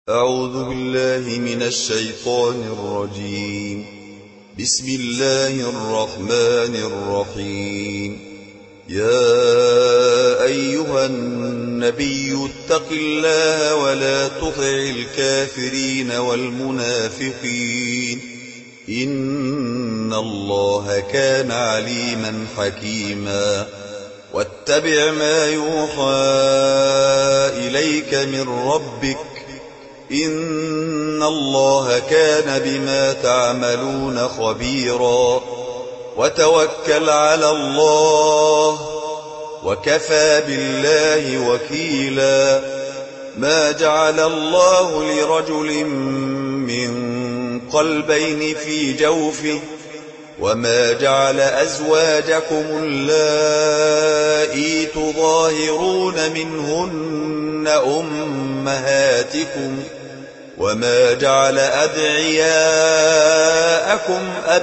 أعوذ بالله من الشيطان الرجيم. بسم الله الرحمن الرحيم. يا أيها النبي اتق الله ولا تطع الكافرين والمنافقين إن الله كان عليما حكيما. واتبع ما يوحى إليك من ربك إن الله كان بما تعملون خبيرا. وتوكل على الله وكفى بالله وكيلا. ما جعل الله لرجل من قلبين في جوفه وما جعل أزواجكم اللائي تظاهرون منهن أمهاتكم وما جعل أدعياءكم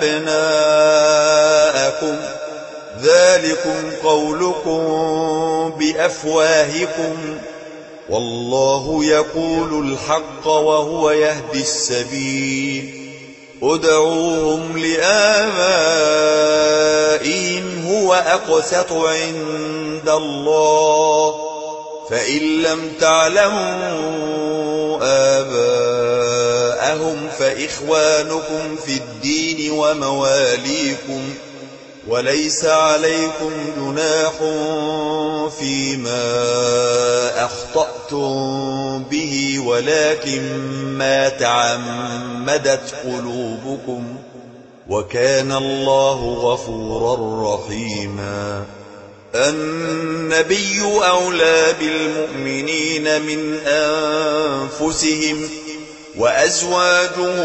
أبناءكم ذلكم قولكم بأفواهكم والله يقول الحق وهو يهدي السبيل. ادعوهم لآبائهم هو أقسط عند الله فإن لم تعلموا آباءهم فإخوانكم في الدين ومواليكم وليس عليكم جناح فيما أخطأتم به ولكن ما تعمدت قلوبكم وكان الله غفورا رحيما. النبي أولى بالمؤمنين من أنفسهم وأزواجه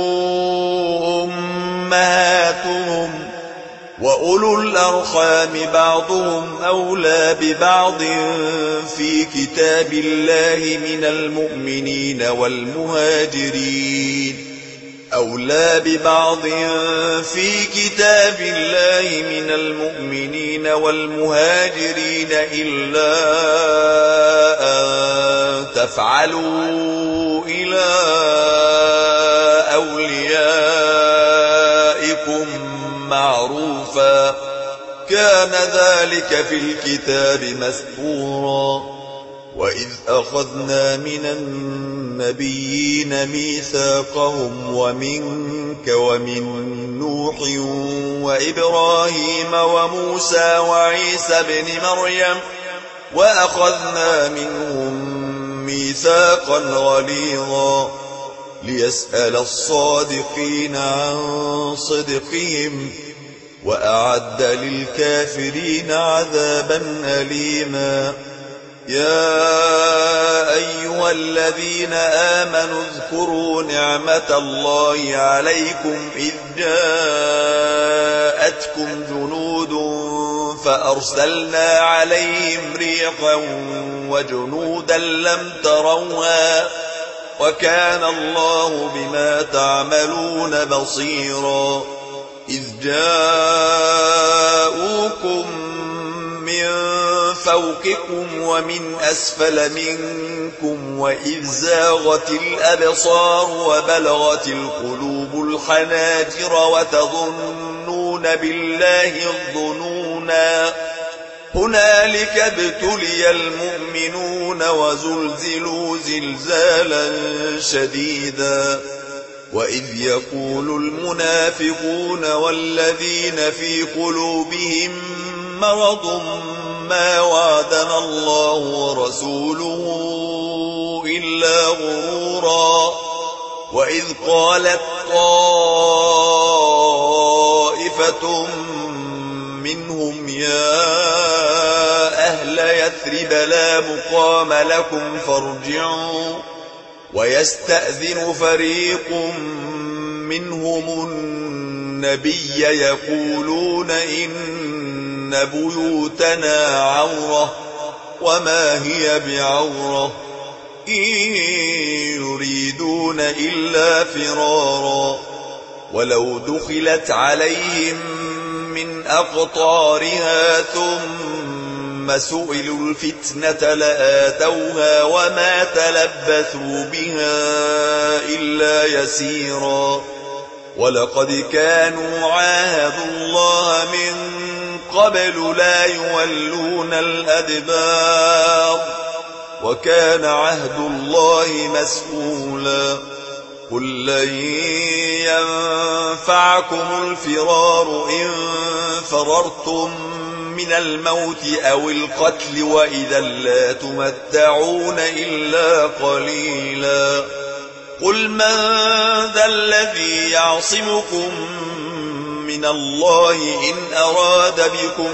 أمهاتهم وأولو الأرحام بعضهم أولى ببعض في كتاب الله من المؤمنين والمهاجرين أولى ببعض في كتاب الله من المؤمنين والمهاجرين إلا أن تفعلوا إلى أوليائكم معروفا كان ذلك في الكتاب مسطورا. وإذ أخذنا من النبيين ميثاقهم ومنك ومن نوح وإبراهيم وموسى وعيسى بن مريم وأخذنا منهم ميثاقا غليظا ليسأل الصادقين عن صدقهم وأعد للكافرين عذابا أليما. يا أيها الذين آمنوا اذكروا نعمة الله عليكم إذ جاءتكم جنود فأرسلنا عليهم ريحا وجنودا لم تروها وكان الله بما تعملون بصيرا. إذ جاءوكم من فوقكم ومن أسفل منكم وإذ زاغت الأبصار وبلغت القلوب الحناجر وتظنون بالله الظنونا هنالك ابتلي المؤمنون وزلزلوا زلزالا شديدا. وإذ يقول المنافقون والذين في قلوبهم مرض ما وعدنا الله ورسوله إلا غرورا. وإذ قالت طائفة منهم يا أهل يثرب لا مقام لكم فارجعوا ويستأذن فريق منهم النبي يقولون إن بيوتنا عورة وما هي بعورة إن يريدون إلا فرارا ولو دخلت عليهم من أقطارها ثم ثم سئلوا الفتنة لآتوها وما تلبثوا بها إلا يسيرا ولقد كانوا عاهدوا الله من قبل لا يولون الأدبار وكان عهد الله مسؤولا قل لن ينفعكم الفرار إن فررتم من الموت أو القتل وإذا لا تمتعون إلا قليلا قل من ذا الذي يعصمكم من الله إن أراد بكم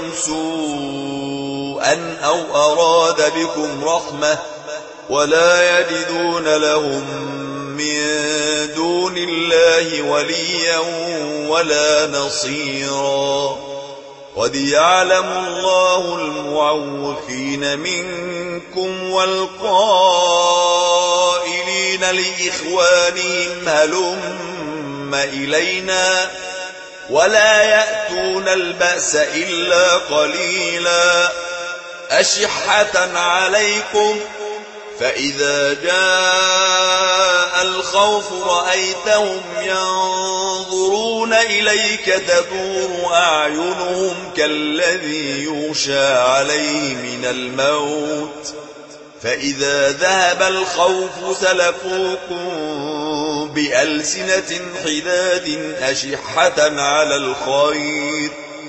سوءا أو أراد بكم رحمة ولا يجدون لهم من دون الله وليا ولا نصيرا قد يعلم الله المعوقين منكم والقائلين لإخوانهم هلم إلينا ولا يأتون البأس إلا قليلا أشحة عليكم فإذا جاء الخوف رأيتهم ينظرون إليك تدور أعينهم كالذي يغشى عليه من الموت فإذا ذهب الخوف سلقوكم بألسنة حداد أشحة على الخير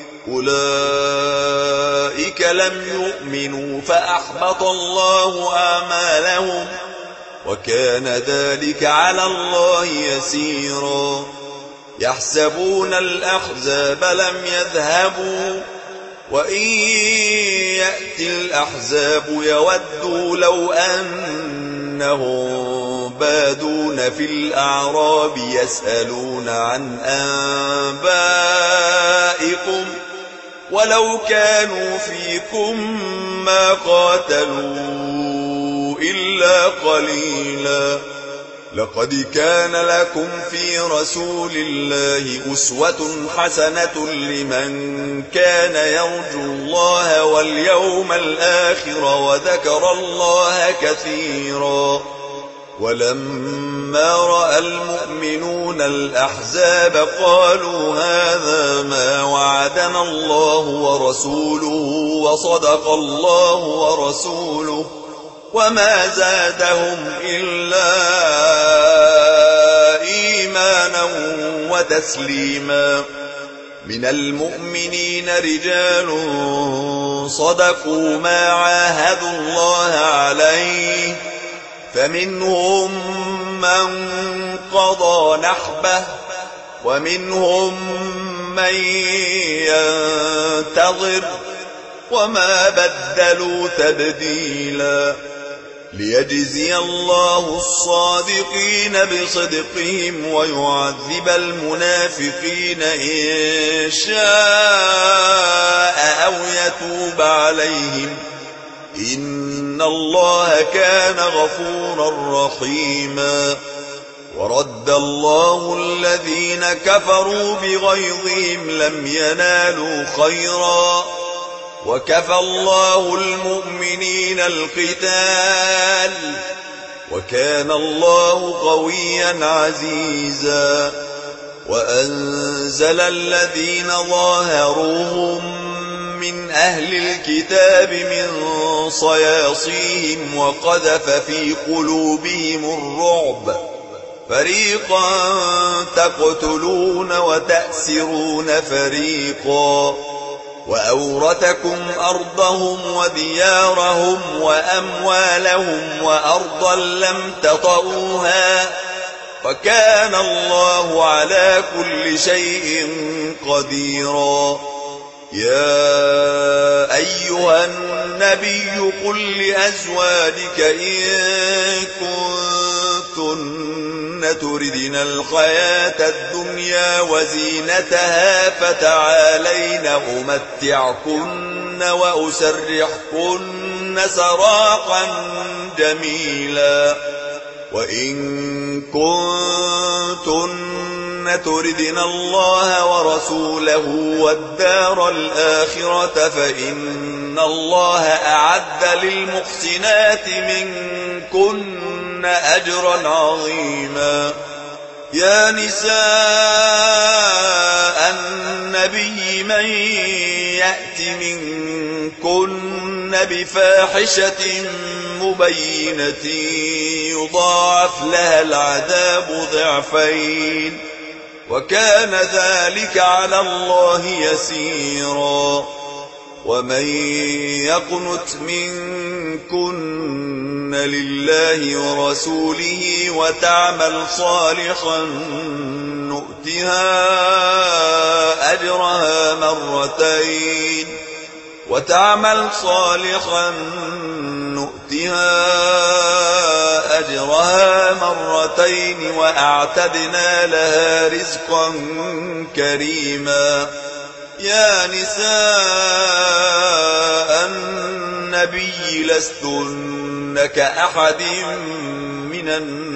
أولئك لم يؤمنوا فأحبط الله أعمالهم وكان ذلك على الله يسيرا يحسبون الأحزاب لم يذهبوا وإن يأتي الأحزاب يودوا لو أنهم بادون في الأعراب يسألون عن أنبائكم ولو كانوا فيكم ما قاتلوا إلا قليلا لقد كان لكم في رسول الله أسوة حسنة لمن كان يرجو الله واليوم الآخر وذكر الله كثيرا ولما رأى المؤمنون الأحزاب قالوا هذا ما وعدنا الله ورسوله وصدق الله ورسوله وما زادهم إلا إيمانا وتسليما من المؤمنين رجال صدقوا ما عاهدوا الله عليه فمنهم من قضى نحبه ومنهم من ينتظر وما بدلوا تبديلا ليجزي الله الصادقين بصدقهم ويعذب المنافقين إن شاء أو يتوب عليهم إن الله كان غفورا رحيما ورد الله الذين كفروا بغيظهم لم ينالوا خيرا وكفى الله المؤمنين القتال وكان الله قويا عزيزا وأنزل الذين ظاهروهم من أهل الكتاب من صياصيهم وقذف في قلوبهم الرعب فريقا تقتلون وتأسرون فريقا وأورثكم أرضهم وديارهم وأموالهم وأرضا لم تطئوها وكان الله على كل شيء قديرا يا أيها النبي قل لأزواجك إن كنتن تردن الحياة الدنيا وزينتها فتعالين أمتعكن وأسرحكن سراحا جميلا وإن كنتن تردن الله ورسوله والدار الآخرة فإن الله أعد للمحسنات منكن أجرا عظيما. يا نساء النبي من يأت منكن بفاحشة مبينة يضاعف لها العذاب ضعفين وكان ذلك على الله يسيرا. ومن يقنت منكن لله ورسوله وتعمل صالحا نؤتها أجرها مرتين وأعتدنا لها رزقا كريما. يا نساء النبي لستن كأحد من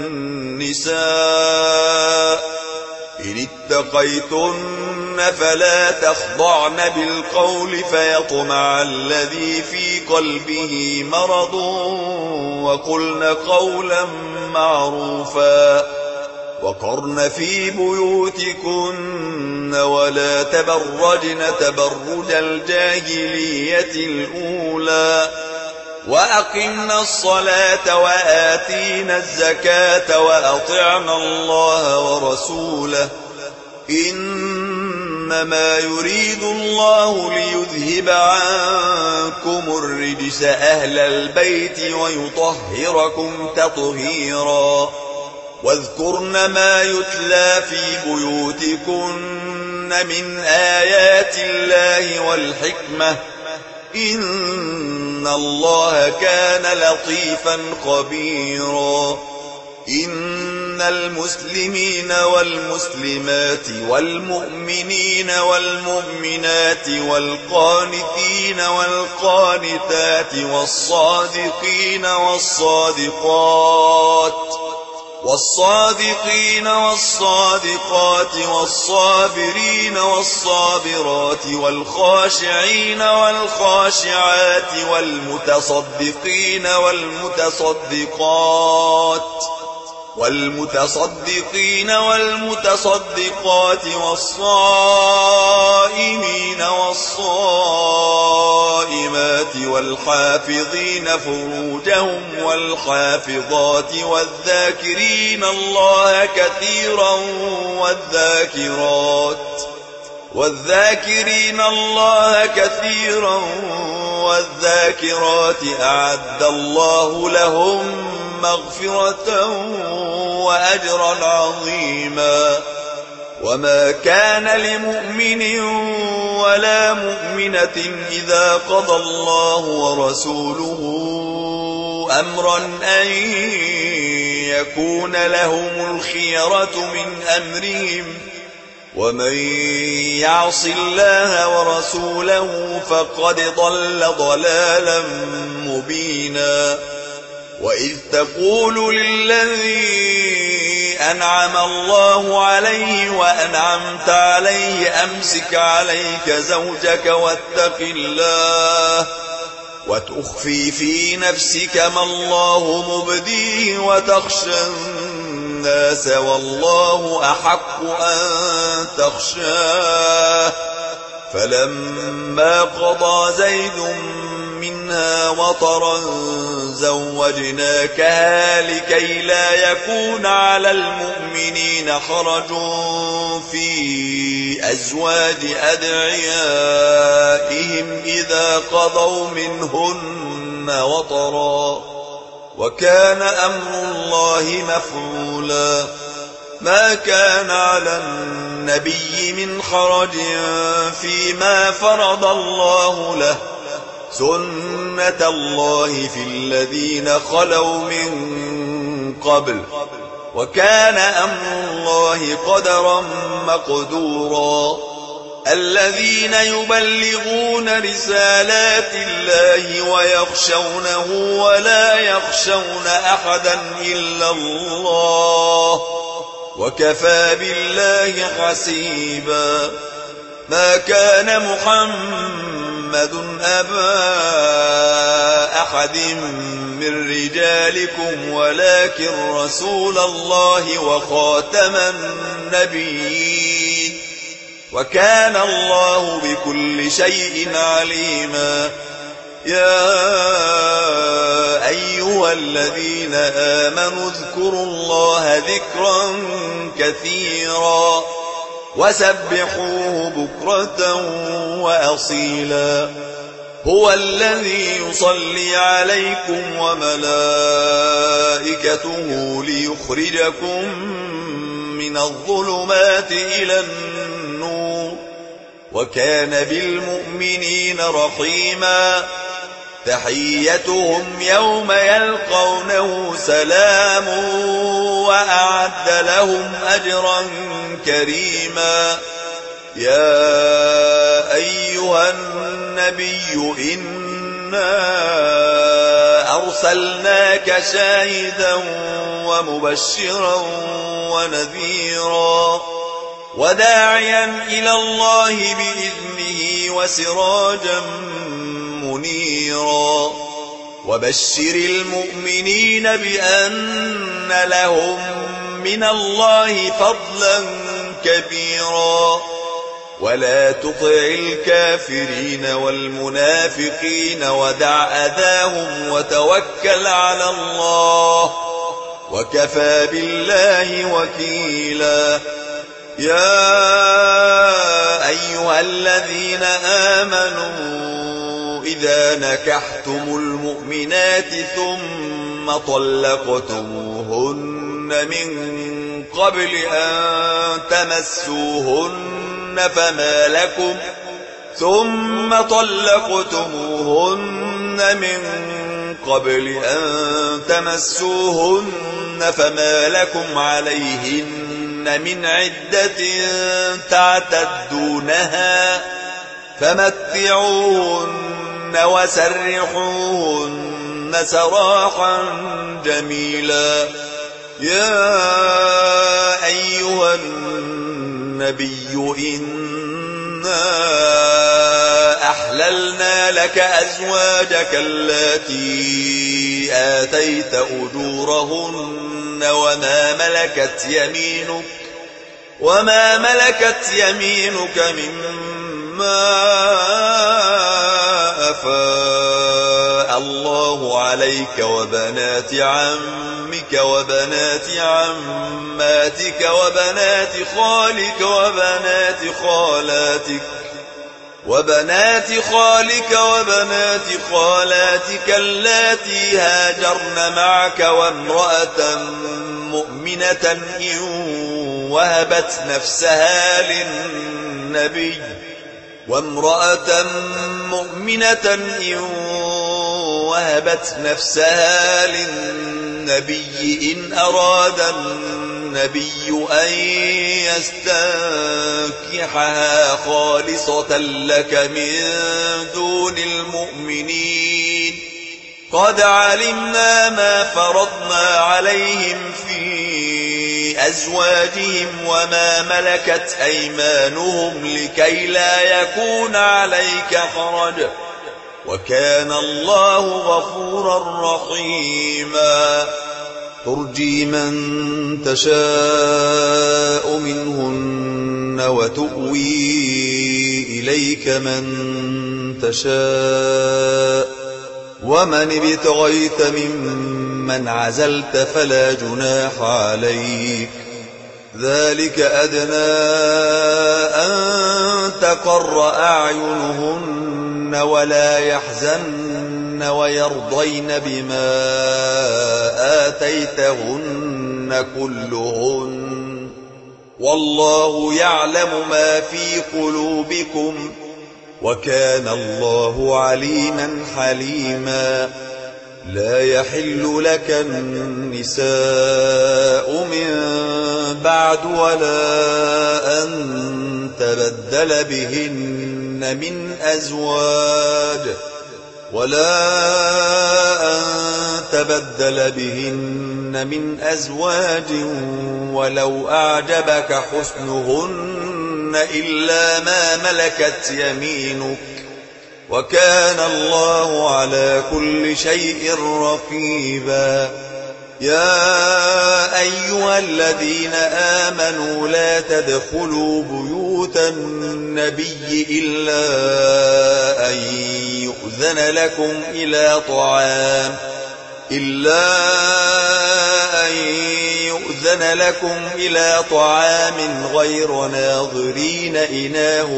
النساء إن اتقيتن فلا تخضعن بالقول فيطمع الذي في قلبه مرض وقلن قولا معروفا. وقرن في بيوتكن ولا تبرجن تبرج الجاهلية الأولى وأقمنا الصلاة وآتينا الزكاة وأطعنا الله ورسوله إنما يريد الله ليذهب عنكم الرجس أهل البيت ويطهركم تطهيرا. واذكرن ما يتلى في بيوتكن من آيات الله والحكمة إن الله كان لطيفا خبيرا. إن المسلمين والمسلمات والمؤمنين والمؤمنات والقانتين والقانتات والصادقين والصادقات والصابرين والصابرات والخاشعين والخاشعات والمتصدقين والمتصدقات والصائمين والصائمات والحافظين فروجهم والحافظات والذاكرين الله كثيرا والذاكرات أعد الله لهم مغفرة وأجرا عظيما. وما كان لمؤمن ولا مؤمنة إذا قضى الله ورسوله أمرا أن يكون لهم الخيرة من أمرهم ومن يعص الله ورسوله فقد ضل ضلالا مبينا. وإذ تقول للذي أنعم الله عليه وأنعمت عليه أمسك عليك زوجك واتق الله وتخفي في نفسك ما الله مبديه وتخشى الناس والله أحق أن تخشاه. فلما قضى زيد منها وطرا زوجناكها لكي لا يكون على المؤمنين حرج في أزواج أدعيائهم إذا قضوا منهن وطرا وكان أمر الله مفعولا. ما كان على النبي من حرج فيما فرض الله له سنة الله في الذين خلوا من قبل وكان أمر الله قدرا مقدورا. الذين يبلغون رسالات الله ويخشونه ولا يخشون أحدا إلا الله وكفى بالله حسيبا. ما كان محمد أبا أحد من رجالكم ولكن رسول الله وخاتم النبيين وكان الله بكل شيء عليما. يا أيها الذين آمنوا اذكروا الله ذكرا كثيرا وسبحوه بكرة وأصيلا. هو الذي يصلي عليكم وملائكته ليخرجكم من الظلمات إلى النور وكان بالمؤمنين رحيما. تحيتهم يوم يلقونه سلام وأعد لهم أجرا كريما. يا أيها النبي إنا أرسلناك شاهدا ومبشرا ونذيرا وداعيا إلى الله بإذنه وسراجا منيرا. وبشر المؤمنين بأن لهم من الله فضلا كبيرا. ولا تطع الكافرين والمنافقين ودع أذاهم وتوكل على الله وكفى بالله وكيلا. يا أيها الذين آمنوا إذا نكحتم المؤمنات ثم طلقتموهن من قبل أن تمسوهن فما لكم عليهن من عدة تعتدونها فمتعوهن وسرحوهن سراحا جميلا. يا أيها النبي إنا أحللنا لك أزواجك اللاتي آتيت أجورهن وما ملكت يمينك مما أفاء الله عليك وبنات عمك وبنات عماتك وبنات خالك وبنات خالاتك اللاتي هاجرن معك وامرأة مؤمنة إن وهبت نفسها للنبي إن أراد النبي أن يستنكحها خالصة لك من دون المؤمنين. قد علمنا ما فرضنا عليهم في أزواجهم وما ملكت أيمانهم لكي لا يكون عليك حرج وكان الله غفورا رحيما. ترجي من تشاء منهن وتؤوي إليك من تشاء ومن ابتغيت ممن عزلت فلا جناح عليك. ذلك أدنى أن تقر أعينهن ولا يحزن ويرضين بما آتيتهن كلهن والله يعلم ما في قلوبكم وكان الله عليما حليما. لا يحل لك النساء من بعد ولا أن تبدل بهن من أزواج ولا أن تستبدل بهن من أزواج ولو أعجبك حسنهن إلا ما ملكت يمينك وكان الله على كل شيء رقيبا. يا أيها الذين آمنوا لا تدخلوا بيوت النبي إلا أن يؤذن لكم إلى طعام غير ناظرين إناه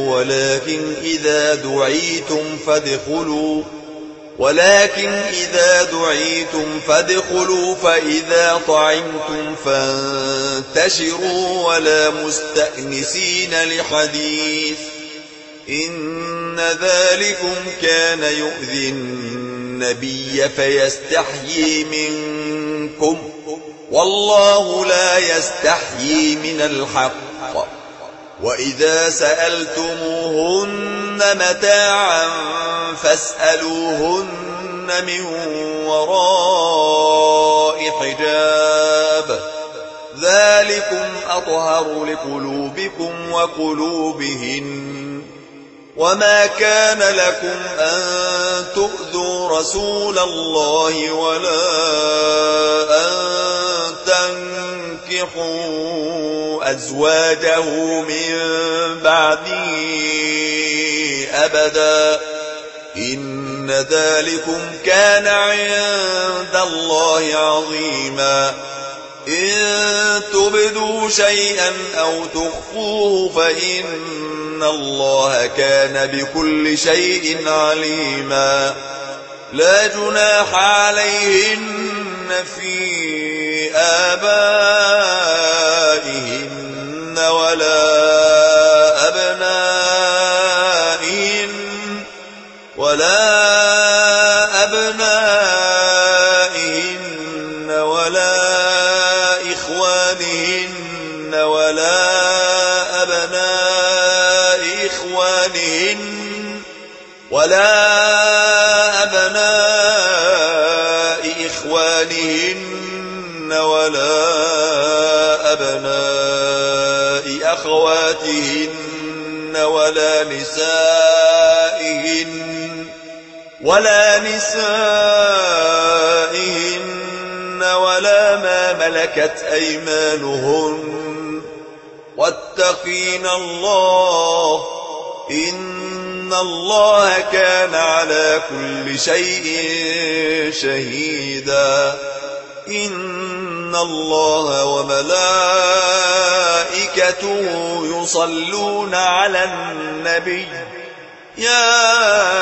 ولكن إذا دعيتم فادخلوا فإذا طعمتم فانتشروا ولا مستأنسين لحديث إن ذلكم كان يؤذي النبي فيستحيي منكم والله لا يستحيي من الحق. وإذا سألتموهن متاعا فاسألوهن من وراء حجاب ذلكم أطهر لقلوبكم وقلوبهن. وما كان لكم أن تؤذوا رسول الله ولا أن تنكحوا أزواجه من بعده أبدا إن ذلكم كان عند الله عظيما. إن تبدوا شيئا أو تخفوه فإن الله كان بكل شيء عليما. لا جناح عليهن في آبائهن ولا أبنائهن ولا إخوانهن ولا أبناء إخوانهن ولا أبناء أخواتهن ولا نسائهن ولا ما ملكت أيمانهن واتقين الله إن الله كان على كل شيء شهيدا. إن الله وملائكته يصلون على النبي يا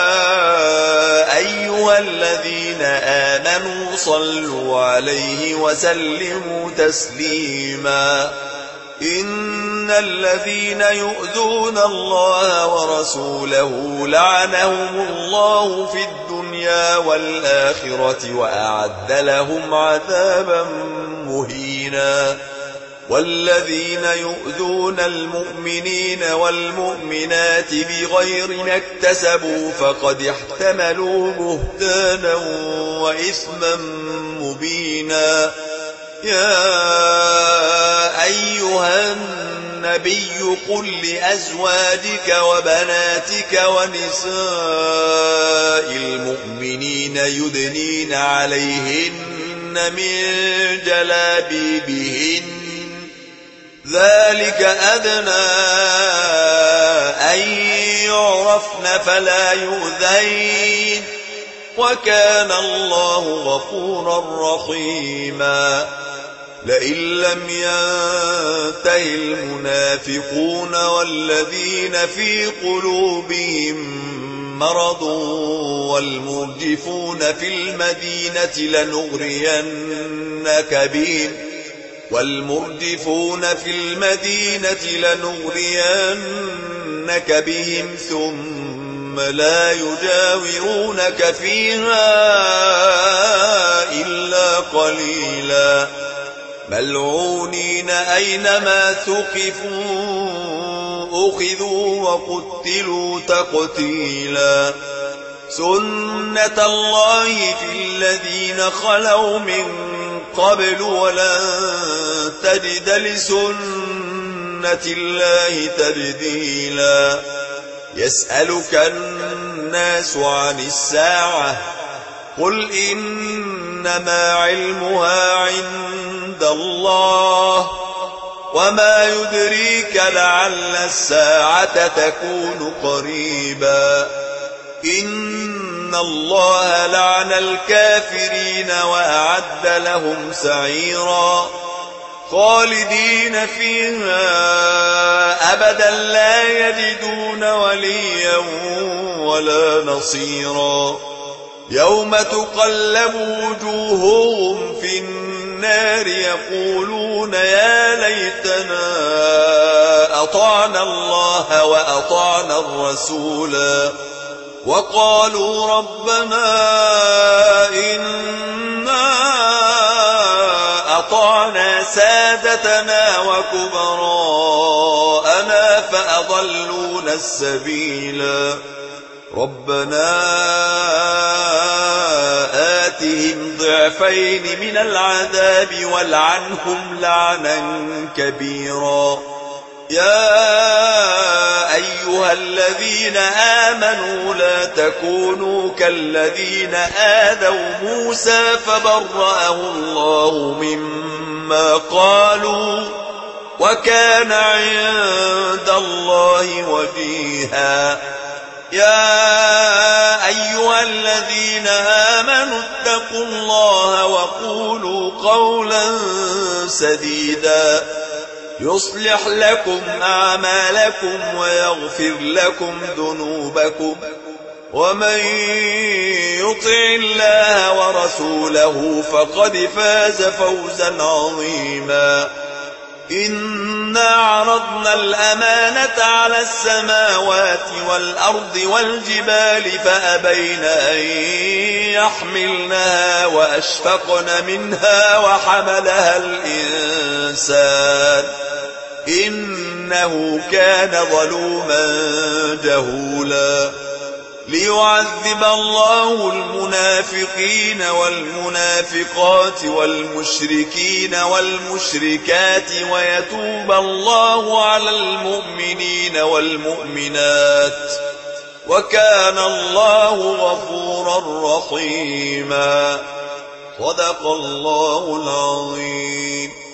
أيها الذين آمنوا صلوا عليه وسلموا تسليما. إن الذين يؤذون الله ورسوله لعنهم الله في الدنيا والآخرة وأعد لهم عذابا مهينا. والذين يؤذون المؤمنين والمؤمنات بغير ما اكتسبوا فقد احتملوا بهتانا وإثما مبينا. يا أيها النبي قل لأزواجك وبناتك ونساء المؤمنين يدنين عليهن من جلابيبهن ذلك أدنى أن يعرفن فلا يؤذين وكان الله غفورا رحيما. لئن لم ينته المنافقون والذين في قلوبهم مرض والمرجفون في المدينة لنغرينك بهم ثم لا يجاورونك فيها إلا قليلا ملعونين أينما ثقفوا أخذوا وقتلوا تقتيلا. سنة الله في الذين خلوا من قبل ولن تجد لسنة الله تبديلا يسألك الناس عن الساعة قل إنما علمها عند الله وما يدريك لعل الساعة تكون قريبا إن الله لعن الكافرين وأعد لهم سعيرا خالدين فيها أبدا لا يجدون وليا ولا نصيرا يوم تقلب وجوههم في النار يقولون يا ليتنا أطعنا الله وأطعنا الرسولا وقالوا ربنا إنا أطعنا سادتنا وكبراءنا فأضلونا السبيلا ربنا آتهم ضعفين من العذاب والعنهم لعنا كبيرا يا أيها الذين آمنوا لا تكونوا كالذين آذوا موسى فبرأه الله مما قالوا وكان عند الله وجيها يا أيها الذين آمنوا اتقوا الله وقولوا قولا سديدا يصلح لكم أعمالكم ويغفر لكم ذنوبكم ومن يطع الله ورسوله فقد فاز فوزا عظيما إنا عرضنا الأمانة على السماوات والأرض والجبال فأبين أن يحملنها وأشفقن منها وحملها الإنسان إنه كان ظلوما جهولا ليعذب الله المنافقين والمنافقات والمشركين والمشركات ويتوب الله على المؤمنين والمؤمنات وكان الله غفورا رحيما صدق الله العظيم.